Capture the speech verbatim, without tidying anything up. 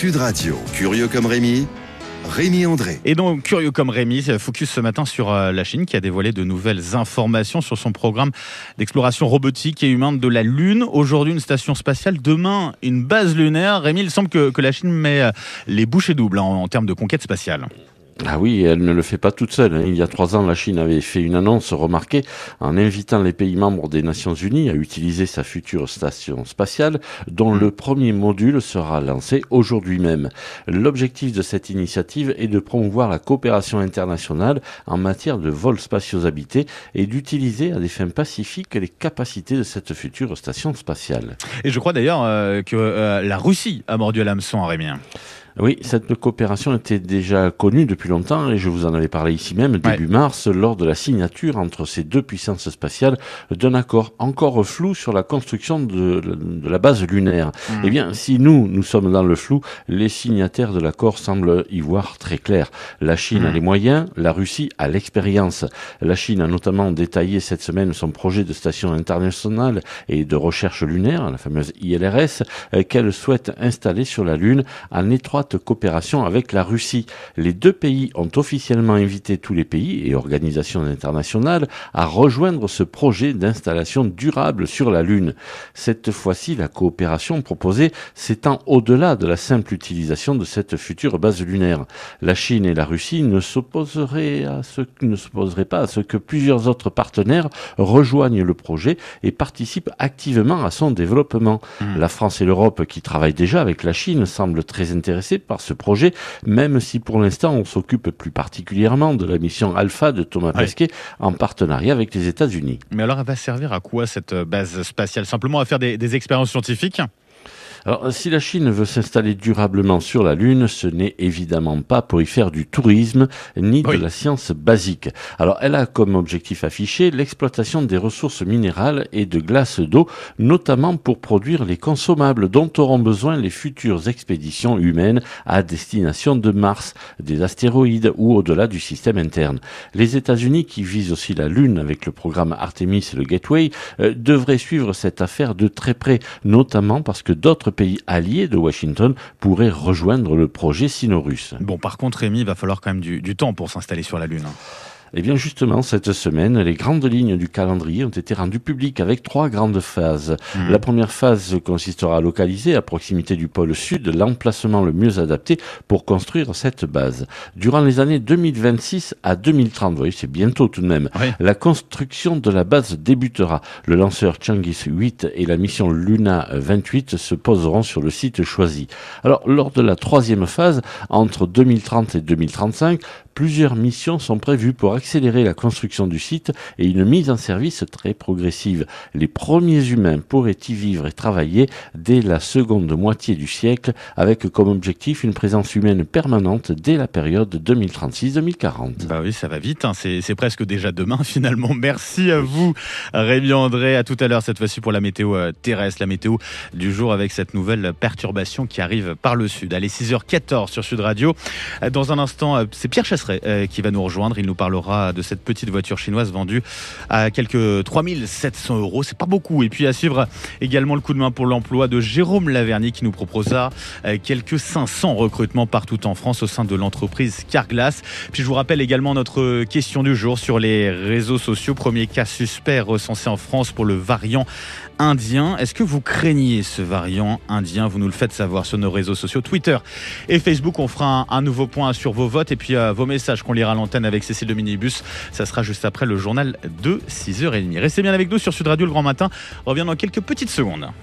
Sud Radio, curieux comme Rémi, Rémi André. Et donc, curieux comme Rémi, focus ce matin sur la Chine qui a dévoilé de nouvelles informations sur son programme d'exploration robotique et humaine de la Lune. Aujourd'hui, une station spatiale, demain, une base lunaire. Rémi, il semble que, que la Chine met les bouchées doubles en, en termes de conquête spatiale. Ah oui, elle ne le fait pas toute seule. Il y a trois ans, la Chine avait fait une annonce remarquée en invitant les pays membres des Nations Unies à utiliser sa future station spatiale, dont le premier module sera lancé aujourd'hui même. L'objectif de cette initiative est de promouvoir la coopération internationale en matière de vols spatiaux habités et d'utiliser à des fins pacifiques les capacités de cette future station spatiale. Et je crois d'ailleurs euh, que euh, la Russie a mordu à l'hameçon, hein, Rémi. Oui, cette coopération était déjà connue depuis longtemps et je vous en avais parlé ici même début ouais. mars lors de la signature entre ces deux puissances spatiales d'un accord encore flou sur la construction de, de la base lunaire. Mmh. Eh bien, si nous, nous sommes dans le flou, les signataires de l'accord semblent y voir très clair. La Chine mmh. a les moyens, la Russie a l'expérience. La Chine a notamment détaillé cette semaine son projet de station internationale et de recherche lunaire, la fameuse I L R S, qu'elle souhaite installer sur la Lune en étroite coopération avec la Russie. Les deux pays ont officiellement invité tous les pays et organisations internationales à rejoindre ce projet d'installation durable sur la Lune. Cette fois-ci, la coopération proposée s'étend au-delà de la simple utilisation de cette future base lunaire. La Chine et la Russie ne s'opposeraient à ce, ne s'opposeraient pas à ce que plusieurs autres partenaires rejoignent le projet et participent activement à son développement. Mmh. La France et l'Europe, qui travaillent déjà avec la Chine, semblent très intéressées par ce projet, même si pour l'instant on s'occupe plus particulièrement de la mission Alpha de Thomas ouais. Pesquet en partenariat avec les États-Unis. Mais alors elle va servir à quoi cette base spatiale? Simplement à faire des, des expériences scientifiques? Alors, si la Chine veut s'installer durablement sur la Lune, ce n'est évidemment pas pour y faire du tourisme ni oui. de la science basique. Alors, elle a comme objectif affiché l'exploitation des ressources minérales et de glace d'eau, notamment pour produire les consommables dont auront besoin les futures expéditions humaines à destination de Mars, des astéroïdes ou au-delà du système interne. Les États-Unis, qui visent aussi la Lune avec le programme Artemis et le Gateway, euh, devraient suivre cette affaire de très près, notamment parce que d'autres pays alliés de Washington pourraient rejoindre le projet sino-russe. Bon, par contre, Rémi, il va falloir quand même du, du temps pour s'installer sur la Lune. Eh bien justement, cette semaine, les grandes lignes du calendrier ont été rendues publiques avec trois grandes phases. Mmh. La première phase consistera à localiser à proximité du pôle sud l'emplacement le mieux adapté pour construire cette base. Durant les années deux mille vingt-six à deux mille trente, vous voyez, c'est bientôt tout de même, oui. la construction de la base débutera. Le lanceur Chang'e huit et la mission Luna vingt-huit se poseront sur le site choisi. Alors, lors de la troisième phase, entre deux mille trente et deux mille trente-cinq, plusieurs missions sont prévues pour accélérer la construction du site et une mise en service très progressive. Les premiers humains pourraient y vivre et travailler dès la seconde moitié du siècle, avec comme objectif une présence humaine permanente dès la période deux mille trente-six deux mille quarante. Bah oui, ça va vite, hein. c'est, c'est presque déjà demain finalement. Merci à vous, Rémi André. À tout à l'heure, cette fois-ci pour la météo terrestre, la météo du jour avec cette nouvelle perturbation qui arrive par le sud. Allez, six heures quatorze sur Sud Radio. Dans un instant, c'est Pierre Chasseret qui va nous rejoindre. Il nous parlera de cette petite voiture chinoise vendue à quelques trois mille sept cents euros. C'est pas beaucoup. Et puis à suivre également le coup de main pour l'emploi de Jérôme Laverny qui nous proposera quelques cinq cents recrutements partout en France au sein de l'entreprise Carglass. Puis je vous rappelle également notre question du jour sur les réseaux sociaux. Premier cas suspect recensé en France pour le variant indien. Est-ce que vous craignez ce variant indien? Vous nous le faites savoir sur nos réseaux sociaux Twitter et Facebook. On fera un, un nouveau point sur vos votes et puis euh, vos messages qu'on lira à l'antenne avec Cécile de Minibus. Ça sera juste après le journal de six heures trente. Restez bien avec nous sur Sud Radio. Le Grand Matin revient dans quelques petites secondes.